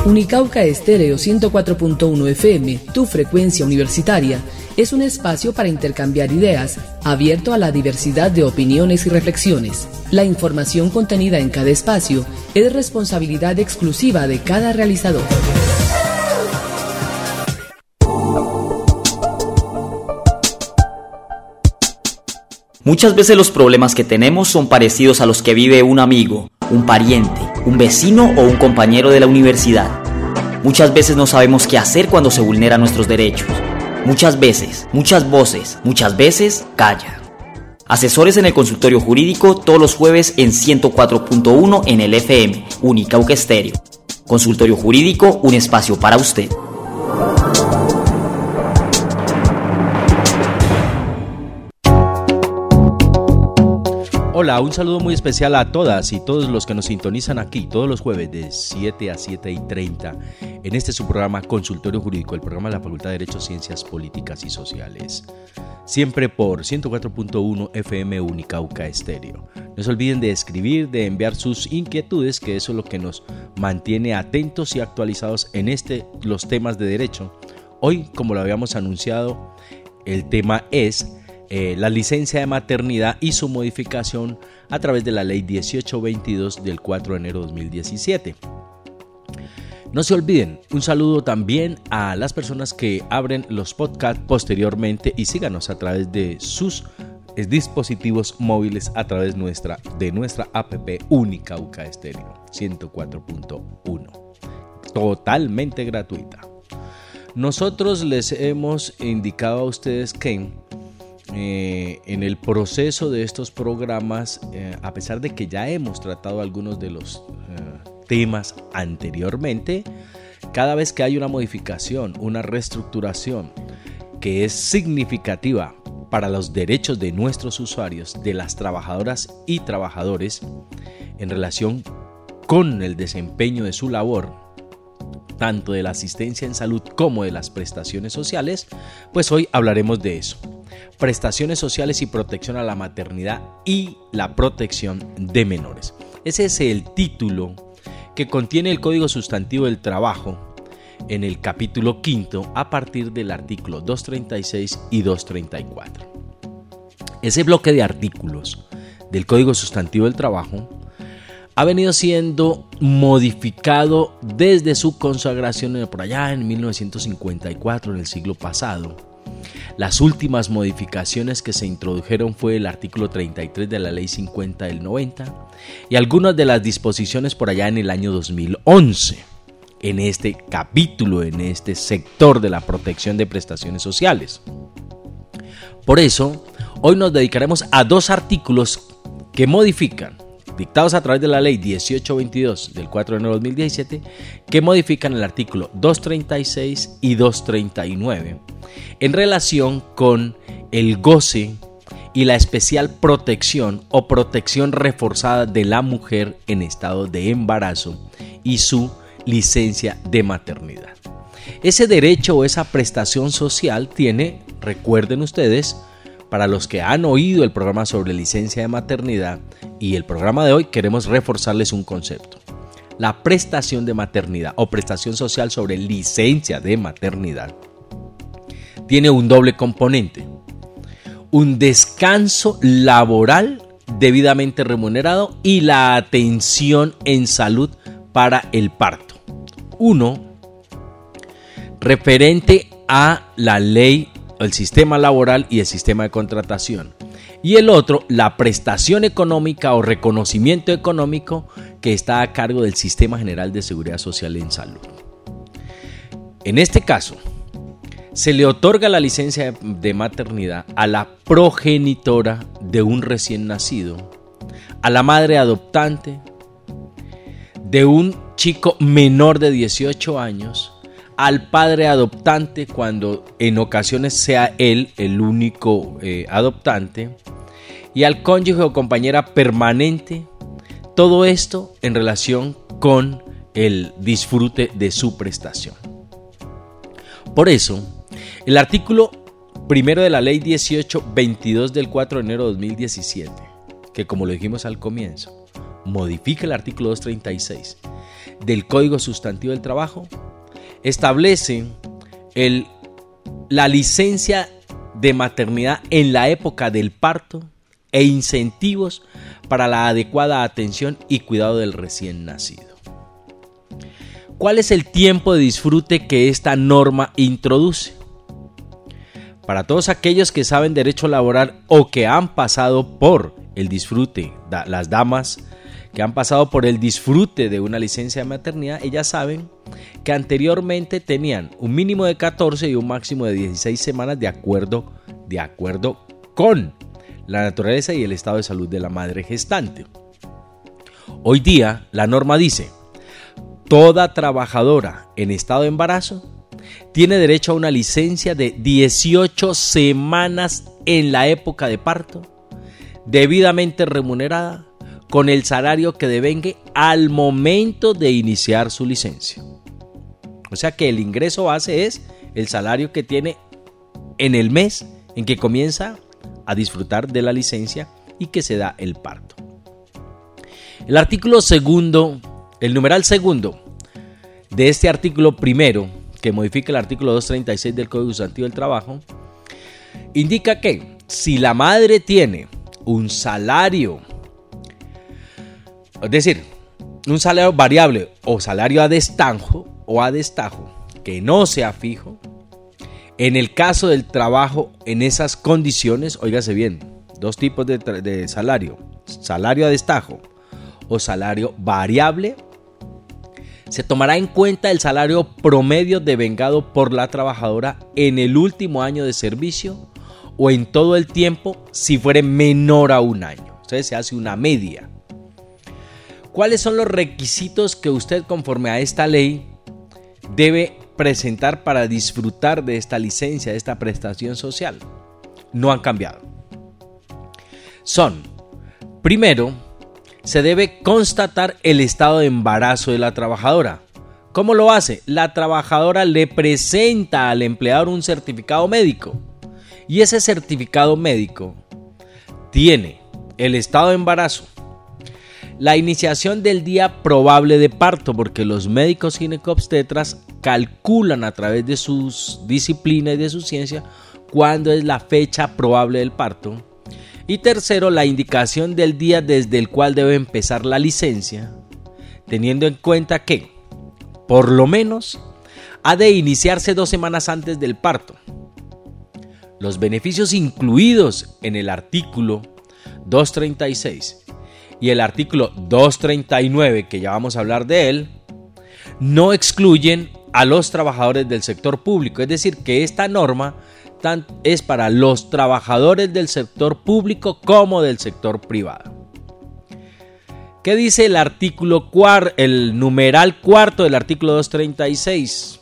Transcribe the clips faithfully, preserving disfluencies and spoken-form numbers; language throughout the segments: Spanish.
Unicauca Estéreo ciento cuatro punto uno F M, tu frecuencia universitaria, es un espacio para intercambiar ideas, abierto a la diversidad de opiniones y reflexiones. La información contenida en cada espacio es responsabilidad exclusiva de cada realizador. Muchas veces los problemas que tenemos son parecidos a los que vive un amigo, un pariente, un vecino o un compañero de la universidad. Muchas veces no sabemos qué hacer cuando se vulneran nuestros derechos. Muchas veces, muchas voces, muchas veces callan. Asesores en el consultorio jurídico todos los jueves en ciento cuatro punto uno en el F M, Unicauca Estéreo. Consultorio jurídico, un espacio para usted. Hola, un saludo muy especial a todas y todos los que nos sintonizan aquí todos los jueves de siete a siete y treinta en este su programa Consultorio Jurídico, el programa de la Facultad de Derecho, Ciencias Políticas y Sociales. Siempre por ciento cuatro punto uno F M Unicauca Estéreo. No se olviden de escribir, de enviar sus inquietudes, que eso es lo que nos mantiene atentos y actualizados en este, los temas de derecho. Hoy, como lo habíamos anunciado, el tema es Eh, la licencia de maternidad y su modificación a través de la ley dieciocho veintidós del cuatro de enero de dos mil diecisiete. No se olviden, un saludo también a las personas que abren los podcasts posteriormente y síganos a través de sus dispositivos móviles a través nuestra, de nuestra app Unicauca Estéreo ciento cuatro punto uno, totalmente gratuita. Nosotros les hemos indicado a ustedes que Eh, en el proceso de estos programas, eh, a pesar de que ya hemos tratado algunos de los eh, temas anteriormente, cada vez que hay una modificación, una reestructuración que es significativa para los derechos de nuestros usuarios, de las trabajadoras y trabajadores, en relación con el desempeño de su labor, tanto de la asistencia en salud como de las prestaciones sociales, pues hoy hablaremos de eso. Prestaciones sociales y protección a la maternidad y la protección de menores. Ese es el título que contiene el Código Sustantivo del Trabajo en el capítulo quinto a partir del artículo doscientos treinta y seis y doscientos treinta y cuatro. Ese bloque de artículos del Código Sustantivo del Trabajo ha venido siendo modificado desde su consagración por allá en mil novecientos cincuenta y cuatro, en el siglo pasado. Las últimas modificaciones que se introdujeron fue el artículo treinta y tres de la ley cincuenta del noventa y algunas de las disposiciones por allá en el año dos mil once, en este capítulo, en este sector de la protección de prestaciones sociales. Por eso, hoy nos dedicaremos a dos artículos que modifican, dictados a través de la ley dieciocho veintidós del cuatro de enero de dos mil diecisiete, que modifican el artículo doscientos treinta y seis y doscientos treinta y nueve en relación con el goce y la especial protección o protección reforzada de la mujer en estado de embarazo y su licencia de maternidad. Ese derecho o esa prestación social tiene, recuerden ustedes, para los que han oído el programa sobre licencia de maternidad y el programa de hoy, queremos reforzarles un concepto. La prestación de maternidad o prestación social sobre licencia de maternidad tiene un doble componente: un descanso laboral debidamente remunerado y la atención en salud para el parto. Uno, referente a la ley, el sistema laboral y el sistema de contratación. Y el otro, la prestación económica o reconocimiento económico que está a cargo del Sistema General de Seguridad Social en Salud. En este caso, se le otorga la licencia de maternidad a la progenitora de un recién nacido, a la madre adoptante de un chico menor de dieciocho años, al padre adoptante cuando en ocasiones sea él el único eh, adoptante, y al cónyuge o compañera permanente. Todo esto en relación con el disfrute de su prestación. Por eso, el artículo primero de la ley dieciocho veintidós del cuatro de enero de dos mil diecisiete, que como lo dijimos al comienzo, modifica el artículo doscientos treinta y seis, del Código Sustantivo del Trabajo establece el, la licencia de maternidad en la época del parto e incentivos para la adecuada atención y cuidado del recién nacido. ¿Cuál es el tiempo de disfrute que esta norma introduce? Para todos aquellos que saben derecho laboral o que han pasado por el disfrute, las damas que han pasado por el disfrute de una licencia de maternidad, ellas saben que anteriormente tenían un mínimo de catorce y un máximo de dieciséis semanas de acuerdo, de acuerdo con la naturaleza y el estado de salud de la madre gestante. Hoy día la norma dice: toda trabajadora en estado de embarazo tiene derecho a una licencia de dieciocho semanas en la época de parto, debidamente remunerada, con el salario que devengue al momento de iniciar su licencia. O sea que el ingreso base es el salario que tiene en el mes en que comienza a disfrutar de la licencia y que se da el parto. El artículo segundo, el numeral segundo de este artículo primero, que modifica el artículo doscientos treinta y seis del Código Sustantivo del Trabajo, indica que si la madre tiene un salario, es decir, un salario variable o salario a destajo o a destajo que no sea fijo, en el caso del trabajo en esas condiciones, óigase bien, dos tipos de, de salario, salario a destajo o salario variable, se tomará en cuenta el salario promedio devengado por la trabajadora en el último año de servicio o en todo el tiempo si fuere menor a un año. Entonces se hace una media. ¿Cuáles son los requisitos que usted, conforme a esta ley, debe presentar para disfrutar de esta licencia, de esta prestación social? No han cambiado. Son, primero, se debe constatar el estado de embarazo de la trabajadora. ¿Cómo lo hace? La trabajadora le presenta al empleador un certificado médico y ese certificado médico tiene el estado de embarazo, la iniciación del día probable de parto, porque los médicos ginecobstetras calculan a través de sus disciplinas y de su ciencia cuándo es la fecha probable del parto. Y tercero, la indicación del día desde el cual debe empezar la licencia, teniendo en cuenta que, por lo menos, ha de iniciarse dos semanas antes del parto. Los beneficios incluidos en el artículo doscientos treinta y seis y el artículo doscientos treinta y nueve, que ya vamos a hablar de él, no excluyen a los trabajadores del sector público. Es decir, que esta norma es para los trabajadores del sector público como del sector privado. ¿Qué dice el artículo cuarto, el numeral cuarto del artículo doscientos treinta y seis?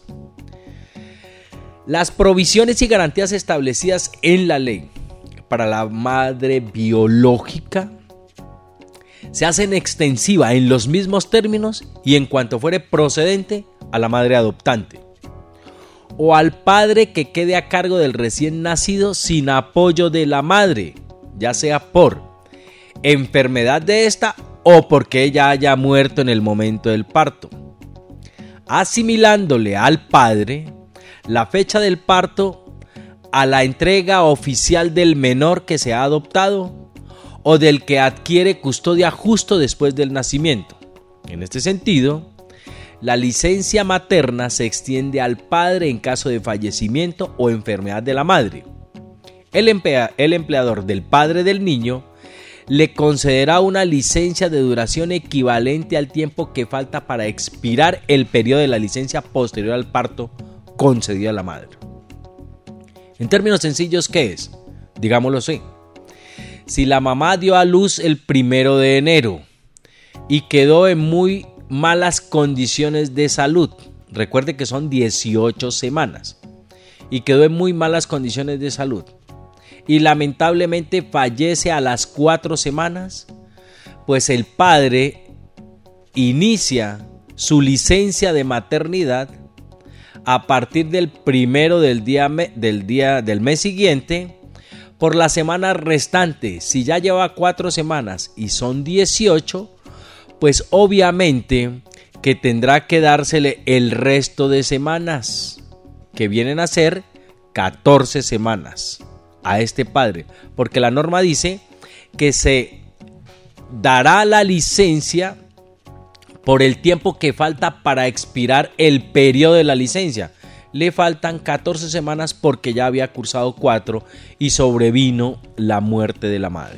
Las provisiones y garantías establecidas en la ley para la madre biológica se hacen extensiva en los mismos términos y en cuanto fuere procedente a la madre adoptante o al padre que quede a cargo del recién nacido sin apoyo de la madre, ya sea por enfermedad de esta o porque ella haya muerto en el momento del parto, asimilándole al padre la fecha del parto a la entrega oficial del menor que se ha adoptado o del que adquiere custodia justo después del nacimiento. En este sentido, la licencia materna se extiende al padre en caso de fallecimiento o enfermedad de la madre. El, emplea, el empleador del padre del niño le concederá una licencia de duración equivalente al tiempo que falta para expirar el periodo de la licencia posterior al parto concedido a la madre. En términos sencillos, ¿qué es? Digámoslo así. Si la mamá dio a luz el primero de enero y quedó en muy malas condiciones de salud, recuerde que son dieciocho semanas, y quedó en muy malas condiciones de salud, y lamentablemente fallece a las cuatro semanas, pues el padre inicia su licencia de maternidad a partir del primero del día, del día del mes siguiente por la semana restante. Si ya lleva cuatro semanas y son dieciocho, pues obviamente que tendrá que dársele el resto de semanas, que vienen a ser catorce semanas a este padre, porque la norma dice que se dará la licencia por el tiempo que falta para expirar el periodo de la licencia. Le faltan catorce semanas porque ya había cursado cuatro y sobrevino la muerte de la madre.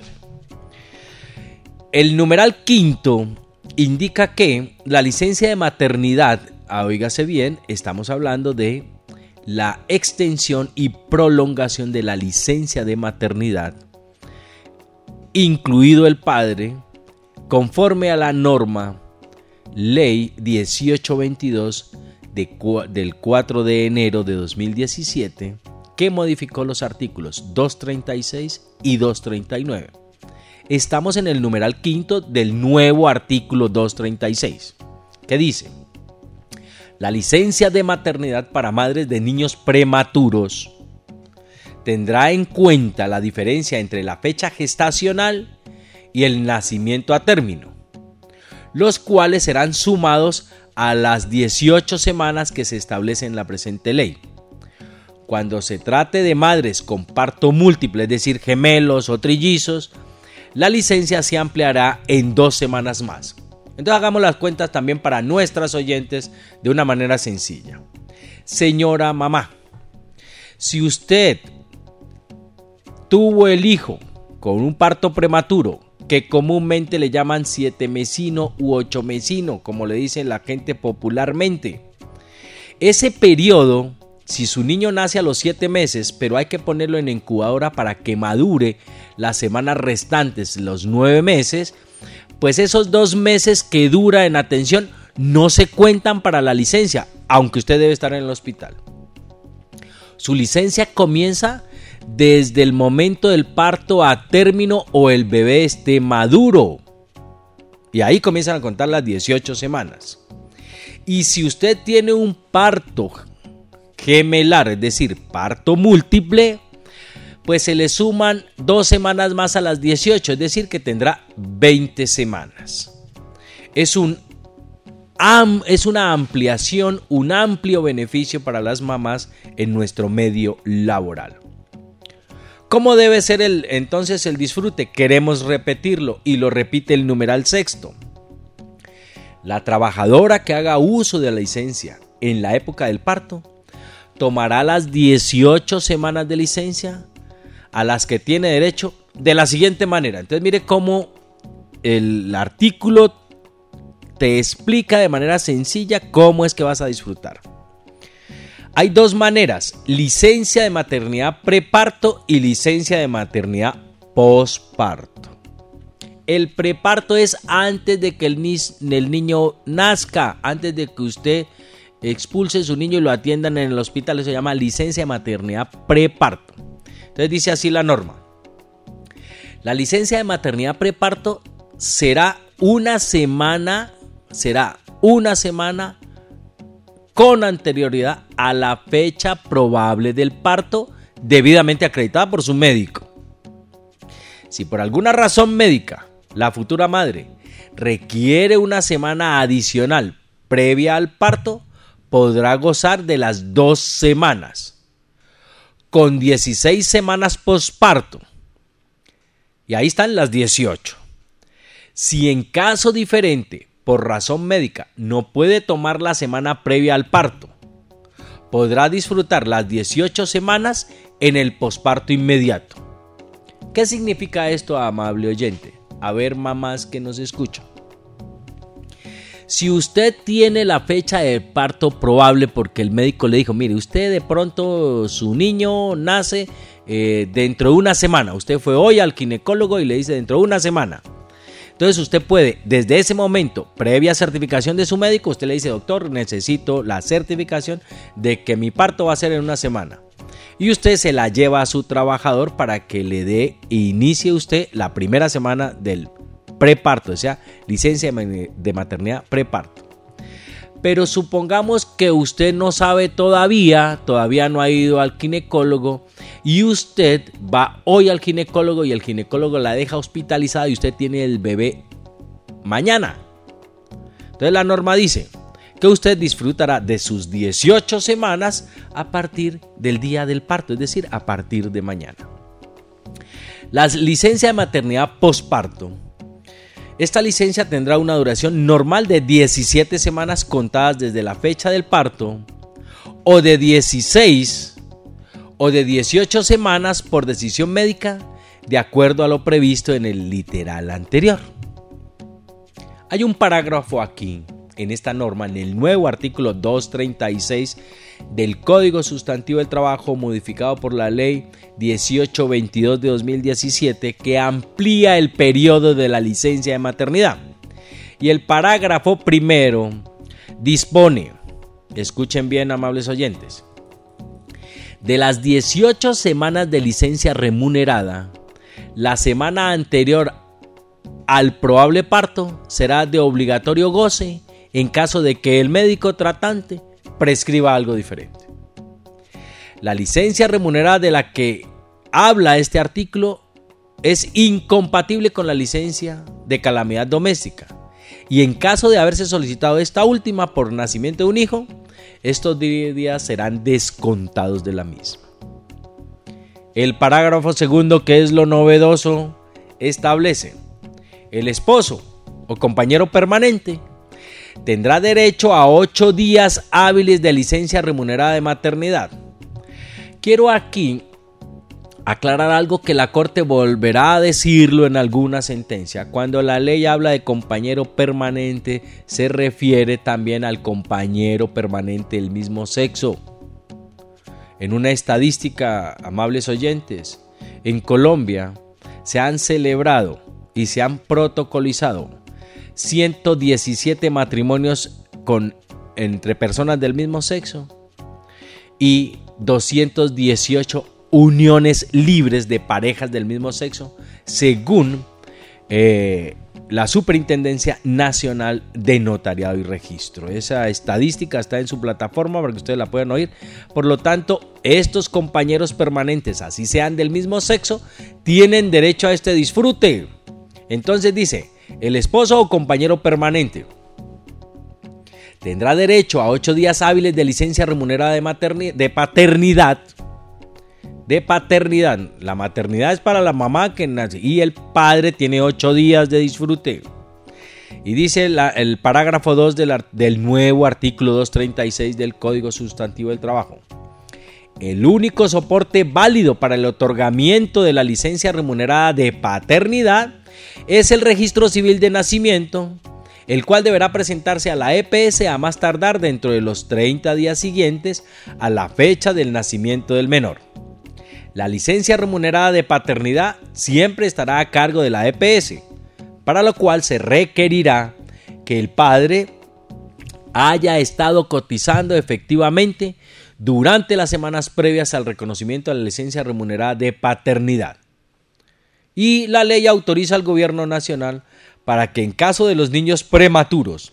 El numeral quinto indica que la licencia de maternidad, oígase bien, estamos hablando de la extensión y prolongación de la licencia de maternidad, incluido el padre, conforme a la norma Ley dieciocho veintidós de, del cuatro de enero de dos mil diecisiete, que modificó los artículos doscientos treinta y seis y doscientos treinta y nueve. Estamos en el numeral quinto del nuevo artículo doscientos treinta y seis, que dice: la licencia de maternidad para madres de niños prematuros tendrá en cuenta la diferencia entre la fecha gestacional y el nacimiento a término, los cuales serán sumados a las dieciocho semanas que se establece en la presente ley. Cuando se trate de madres con parto múltiple, es decir, gemelos o trillizos, la licencia se ampliará en dos semanas más. Entonces hagamos las cuentas también para nuestras oyentes de una manera sencilla. Señora mamá, si usted tuvo el hijo con un parto prematuro, que comúnmente le llaman siete mesino u ocho mesino, como le dice la gente popularmente, ese periodo, si su niño nace a los siete meses, pero hay que ponerlo en incubadora para que madure las semanas restantes, los nueve meses, pues esos dos meses que dura en atención no se cuentan para la licencia, aunque usted debe estar en el hospital. Su licencia comienza desde el momento del parto a término o el bebé esté maduro. Y ahí comienzan a contar las dieciocho semanas. Y si usted tiene un parto gemelar, es decir, parto múltiple, pues se le suman dos semanas más a las dieciocho, es decir, que tendrá veinte semanas. Es, un, es una ampliación, un amplio beneficio para las mamás en nuestro medio laboral. ¿Cómo debe ser el, entonces el disfrute? Queremos repetirlo y lo repite el numeral sexto. La trabajadora que haga uso de la licencia en la época del parto tomará las dieciocho semanas de licencia a las que tiene derecho de la siguiente manera. Entonces mire cómo el artículo te explica de manera sencilla cómo es que vas a disfrutar. Hay dos maneras: licencia de maternidad preparto y licencia de maternidad posparto. El preparto es antes de que el, ni- el niño nazca, antes de que usted expulse a su niño y lo atiendan en el hospital. Eso se llama licencia de maternidad preparto. Entonces dice así la norma: la licencia de maternidad preparto será una semana, será una semana con anterioridad a la fecha probable del parto, debidamente acreditada por su médico. Si por alguna razón médica la futura madre requiere una semana adicional previa al parto, podrá gozar de las dos semanas, con dieciséis semanas posparto. Y ahí están las dieciocho. Si en caso diferente, por razón médica, no puede tomar la semana previa al parto, podrá disfrutar las dieciocho semanas en el posparto inmediato. ¿Qué significa esto, amable oyente? A ver, mamás que nos escuchan. Si usted tiene la fecha de parto probable porque el médico le dijo, mire, usted de pronto su niño nace eh, dentro de una semana. Usted fue hoy al ginecólogo y le dice dentro de una semana. Entonces usted puede, desde ese momento, previa certificación de su médico, usted le dice, doctor, necesito la certificación de que mi parto va a ser en una semana. Y usted se la lleva a su trabajador para que le dé, inicie usted la primera semana del preparto, o sea, licencia de maternidad preparto. Pero supongamos que usted no sabe todavía, todavía no ha ido al ginecólogo y usted va hoy al ginecólogo y el ginecólogo la deja hospitalizada y usted tiene el bebé mañana. Entonces la norma dice, que usted disfrutará de sus dieciocho semanas a partir del día del parto, es decir, a partir de mañana. La licencia de maternidad posparto. Esta licencia tendrá una duración normal de diecisiete semanas contadas desde la fecha del parto, o de dieciséis o de dieciocho semanas por decisión médica, de acuerdo a lo previsto en el literal anterior. Hay un parágrafo aquí, en esta norma, en el nuevo artículo doscientos treinta y seis del Código Sustantivo del Trabajo, modificado por la Ley dieciocho veintidós de dos mil diecisiete, que amplía el periodo de la licencia de maternidad. Y el parágrafo primero dispone, escuchen bien, amables oyentes, de las dieciocho semanas de licencia remunerada, la semana anterior al probable parto será de obligatorio goce en caso de que el médico tratante prescriba algo diferente. La licencia remunerada de la que habla este artículo es incompatible con la licencia de calamidad doméstica, y en caso de haberse solicitado esta última por nacimiento de un hijo, estos días serán descontados de la misma. El parágrafo segundo, que es lo novedoso, establece: el esposo o compañero permanente tendrá derecho a ocho días hábiles de licencia remunerada de maternidad. Quiero aquí aclarar algo que la Corte volverá a decirlo en alguna sentencia. Cuando la ley habla de compañero permanente, se refiere también al compañero permanente del mismo sexo. En una estadística, amables oyentes, en Colombia se han celebrado y se han protocolizado ciento diecisiete matrimonios con, entre personas del mismo sexo, y doscientas dieciocho uniones libres de parejas del mismo sexo, según eh, la Superintendencia Nacional de Notariado y Registro. Esa estadística está en su plataforma para que ustedes la puedan oír. Por lo tanto, estos compañeros permanentes, así sean del mismo sexo, tienen derecho a este disfrute. Entonces dice: el esposo o compañero permanente tendrá derecho a ocho días hábiles de licencia remunerada de, materni- de paternidad. De paternidad. La maternidad es para la mamá que nace, y el padre tiene ocho días de disfrute. Y dice la, el parágrafo dos del, del nuevo artículo doscientos treinta y seis del Código Sustantivo del Trabajo: el único soporte válido para el otorgamiento de la licencia remunerada de paternidad es el registro civil de nacimiento, el cual deberá presentarse a la E P S a más tardar dentro de los treinta días siguientes a la fecha del nacimiento del menor. La licencia remunerada de paternidad siempre estará a cargo de la E P S, para lo cual se requerirá que el padre haya estado cotizando efectivamente durante las semanas previas al reconocimiento de la licencia remunerada de paternidad. Y la ley autoriza al gobierno nacional para que en caso de los niños prematuros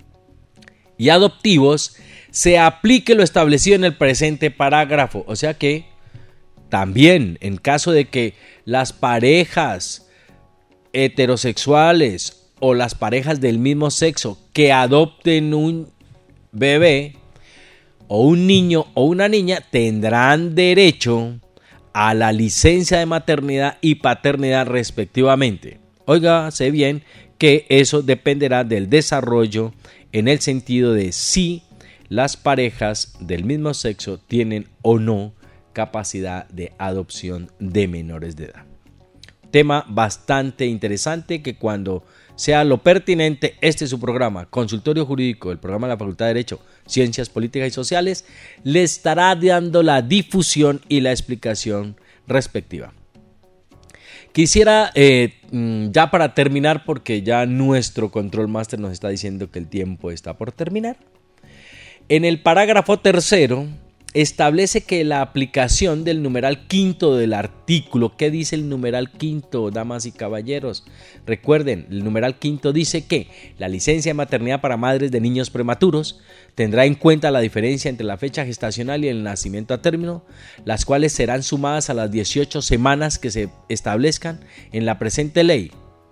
y adoptivos se aplique lo establecido en el presente parágrafo. O sea que también en caso de que las parejas heterosexuales o las parejas del mismo sexo que adopten un bebé o un niño o una niña tendrán derecho a la licencia de maternidad y paternidad respectivamente. Óigase bien que eso dependerá del desarrollo en el sentido de si las parejas del mismo sexo tienen o no capacidad de adopción de menores de edad. Tema bastante interesante que cuando sea lo pertinente, este es su programa, Consultorio Jurídico, el programa de la Facultad de Derecho, Ciencias Políticas y Sociales, le estará dando la difusión y la explicación respectiva. Quisiera, eh, ya para terminar, porque ya nuestro Control Master nos está diciendo que el tiempo está por terminar, en el parágrafo tercero establece que la aplicación del numeral quinto del artículo, ¿qué dice el numeral quinto, damas y caballeros? Recuerden, el numeral quinto dice que la licencia de maternidad para madres de niños prematuros tendrá en cuenta la diferencia entre la fecha gestacional y el nacimiento a término, las cuales serán sumadas a las dieciocho semanas que se establezcan en la presente ley,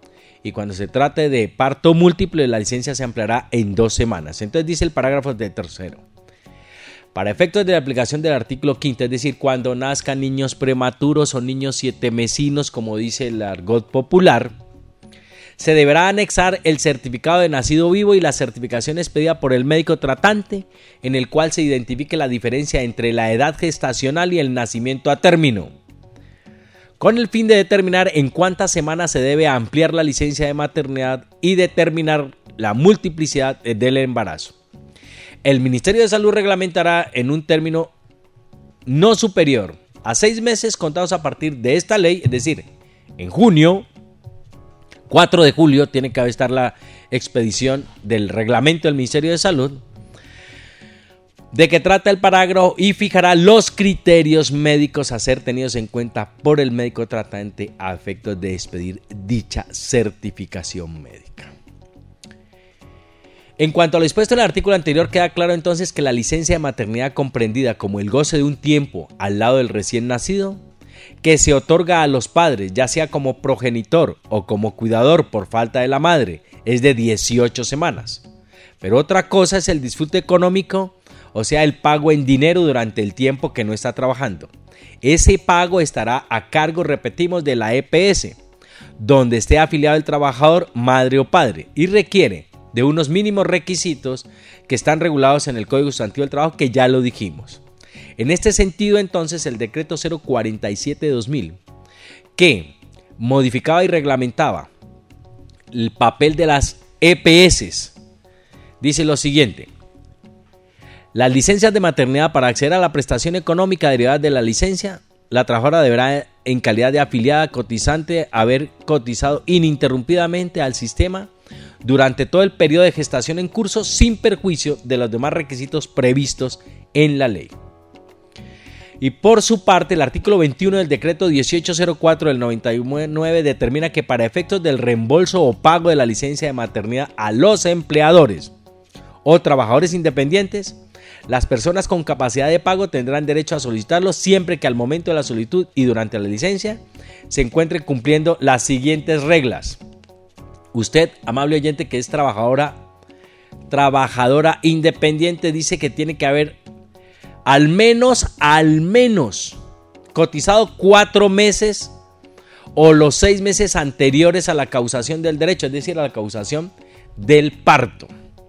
y cuando se trate de parto múltiple la licencia se ampliará en dos semanas. Entonces dice el parágrafo de tercero. Para efectos de la aplicación del artículo quinto, es decir, cuando nazcan niños prematuros o niños siete mesinos, como dice el argot popular, se deberá anexar el certificado de nacido vivo y la certificación expedida por el médico tratante, en el cual se identifique la diferencia entre la edad gestacional y el nacimiento a término, con el fin de determinar en cuántas semanas se debe ampliar la licencia de maternidad y determinar la multiplicidad del embarazo. El Ministerio de Salud reglamentará en un término no superior a seis meses contados a partir de esta ley, es decir, en junio, cuatro de julio, tiene que estar la expedición del reglamento del Ministerio de Salud, de que trata el parágrafo y fijará los criterios médicos a ser tenidos en cuenta por el médico tratante a efectos de expedir dicha certificación médica. En cuanto a lo expuesto en el artículo anterior, queda claro entonces que la licencia de maternidad comprendida como el goce de un tiempo al lado del recién nacido, que se otorga a los padres, ya sea como progenitor o como cuidador por falta de la madre, es de dieciocho semanas. Pero otra cosa es el disfrute económico, o sea, el pago en dinero durante el tiempo que no está trabajando. Ese pago estará a cargo, repetimos, de la E P S, donde esté afiliado el trabajador, madre o padre, y requiere de unos mínimos requisitos que están regulados en el Código Sustantivo del Trabajo, que ya lo dijimos. En este sentido, entonces, el decreto cero cuarenta y siete de dos mil, que modificaba y reglamentaba el papel de las E P S, dice lo siguiente: las licencias de maternidad, para acceder a la prestación económica derivada de la licencia, la trabajadora deberá, en calidad de afiliada cotizante, haber cotizado ininterrumpidamente al sistema durante todo el periodo de gestación en curso, sin perjuicio de los demás requisitos previstos en la ley. Y por su parte, el artículo veintiuno del decreto dieciocho cero cuatro del noventa y nueve determina que para efectos del reembolso o pago de la licencia de maternidad a los empleadores o trabajadores independientes, las personas con capacidad de pago tendrán derecho a solicitarlo siempre que al momento de la solicitud y durante la licencia se encuentren cumpliendo las siguientes reglas. Usted, amable oyente, que es trabajadora, trabajadora independiente, dice que tiene que haber al menos, al menos cotizado cuatro meses o los seis meses anteriores a la causación del derecho, es decir, a la causación del parto.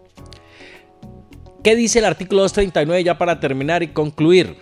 ¿Qué dice el artículo doscientos treinta y nueve ya para terminar y concluir?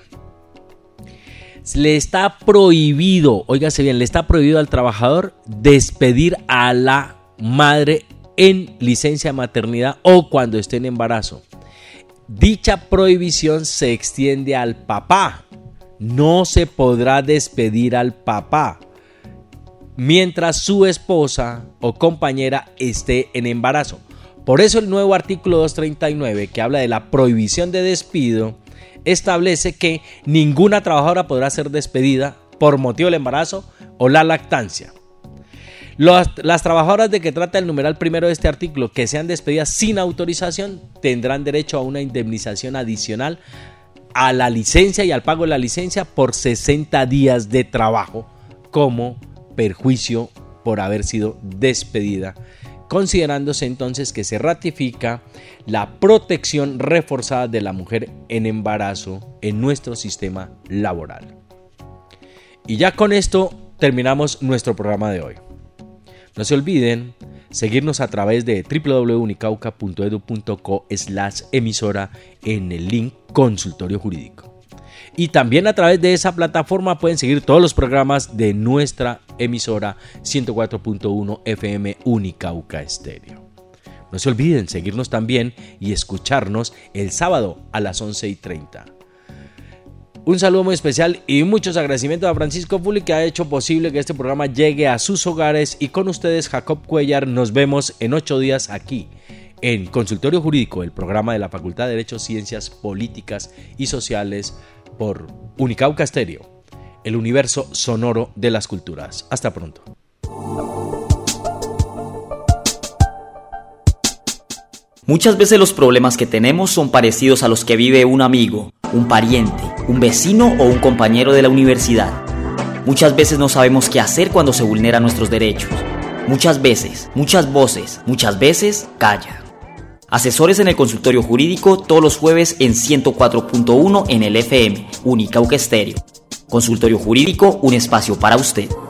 Le está prohibido, óigase bien, le está prohibido al trabajador despedir a la madre en licencia de maternidad o cuando esté en embarazo. Dicha prohibición se extiende al papá. No se podrá despedir al papá mientras su esposa o compañera esté en embarazo. Por eso el nuevo artículo doscientos treinta y nueve, que habla de la prohibición de despido, establece que ninguna trabajadora podrá ser despedida por motivo del embarazo o la lactancia. Los, las trabajadoras de que trata el numeral primero de este artículo que sean despedidas sin autorización tendrán derecho a una indemnización adicional a la licencia y al pago de la licencia por sesenta días de trabajo como perjuicio por haber sido despedida, considerándose entonces que se ratifica la protección reforzada de la mujer en embarazo en nuestro sistema laboral. Y ya con esto terminamos nuestro programa de hoy. No se olviden seguirnos a través de w w w punto unicauca punto edu punto co slash emisora en el link consultorio jurídico. Y también a través de esa plataforma pueden seguir todos los programas de nuestra emisora ciento cuatro punto uno F M Unicauca Estéreo. No se olviden seguirnos también y escucharnos el sábado a las once y treinta. Un saludo muy especial y muchos agradecimientos a Francisco Fuli, que ha hecho posible que este programa llegue a sus hogares, y con ustedes Jacob Cuellar. Nos vemos en ocho días aquí en Consultorio Jurídico, el programa de la Facultad de Derecho, Ciencias Políticas y Sociales por Unicauca Estéreo, el universo sonoro de las culturas. Hasta pronto. Muchas veces los problemas que tenemos son parecidos a los que vive un amigo, un pariente, un vecino o un compañero de la universidad. Muchas veces no sabemos qué hacer cuando se vulneran nuestros derechos. Muchas veces, muchas voces, muchas veces, calla. Asesores en el consultorio jurídico todos los jueves en ciento cuatro punto uno en el F M, Unicauca Estéreo. Consultorio jurídico, un espacio para usted.